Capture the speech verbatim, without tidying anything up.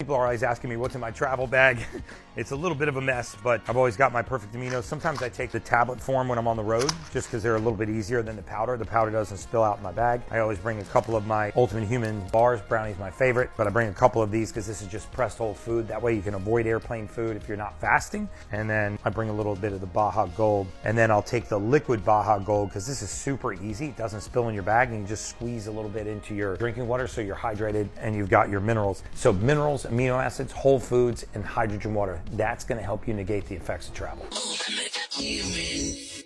People are always asking me what's in my travel bag. It's a little bit of a mess, but I've always got my Perfect Aminos. Sometimes I take the tablet form when I'm on the road, just because they're a little bit easier than the powder. The powder doesn't spill out in my bag. I always bring a couple of my Ultimate Human bars. Brownie's my favorite, but I bring a couple of these because this is just pressed whole food. That way you can avoid airplane food if you're not fasting. And then I bring a little bit of the Baja Gold, and then I'll take the liquid Baja Gold because this is super easy. It doesn't spill in your bag, and you just squeeze a little bit into your drinking water so you're hydrated and you've got your minerals. So minerals, amino acids, whole foods, and hydrogen water. That's going to help you negate the effects of travel.